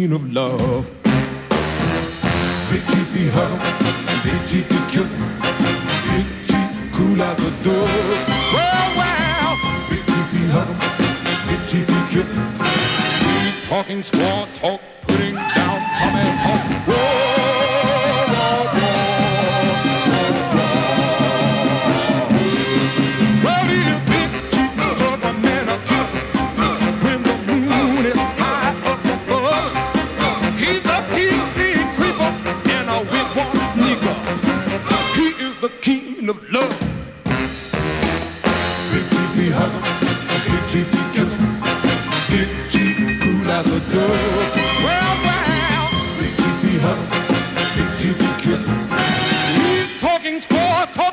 queen of love. Big Chief, he hug him. Big Chief, he kiss him. Big Chief, cool as a dove. Well, well. Big Chief, he hug him. Big Chief, he kiss him. Talking squaw talk, putting down tomahawk. Whoa, whoa, whoa. Well, he's Big Chief of a man of kiss. When the moon is high up above, he's a big creeper and a wigwam sneaker. He is the king of love. Big Chief, he hug him. Big Chief, he kiss him. Big Chief, cool as a dove. Well, well. Big Chief, he hug him. Big Chief, he kiss him. He's talking squaw talk.